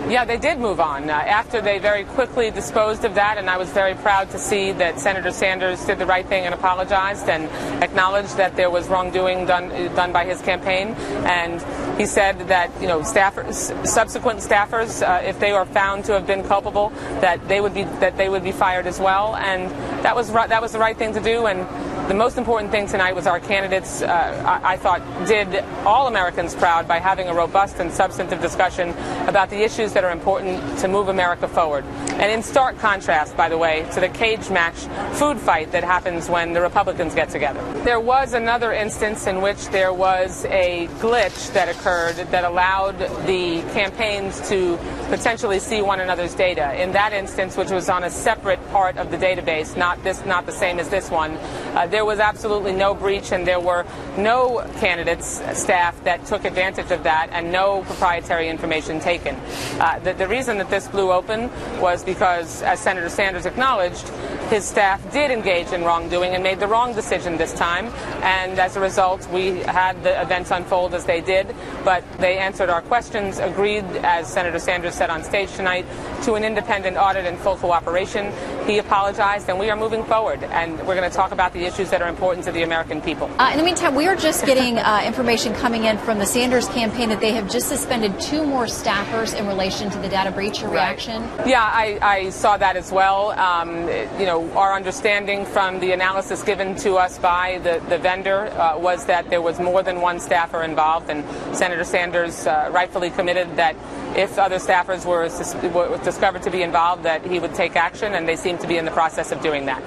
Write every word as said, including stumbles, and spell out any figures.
Yeah, they did move on uh, after they very quickly disposed of that, and I was very proud to see that Senator Sanders did the right thing and apologized and acknowledged that there was wrongdoing done done by his campaign. And he said that, you know, staffers, subsequent staffers, uh, if they are found to have been culpable, that they would be that they would be fired as well. And that was right, that was the right thing to do. And the most important thing tonight was our candidates, uh, I, I thought, did all Americans proud by having a robust and substantive discussion about the issues that are important to move America forward. And in stark contrast, by the way, to the cage match food fight that happens when the Republicans get together. There was another instance in which there was a glitch that occurred that allowed the campaigns to potentially see one another's data. In that instance, which was on a separate part of the database, not this, not the same as this one, uh, there was absolutely no breach, and there were no candidates, staff that took advantage of that, and no proprietary information taken. Uh, the, the reason that this blew open was because, as Senator Sanders acknowledged, his staff did engage in wrongdoing and made the wrong decision this time, and as a result, we had the events unfold as they did, but they answered our questions, agreed, as Senator Sanders said on stage tonight, to an independent audit and full cooperation. He apologized, and we are moving forward, and we're going to talk about the issues that are important to the American people. Uh, in the meantime, we are just getting uh, information coming in from the Sanders campaign that they have just suspended two more staffers in relation to the data breach. Your reaction? Right. Yeah, I, I saw that as well. Um, you know, our understanding from the analysis given to us by the, the vendor uh, was that there was more than one staffer involved, and Senator Sanders uh, rightfully committed that if other staffers were, were discovered to be involved, that he would take action, and they seem to be in the process of doing that.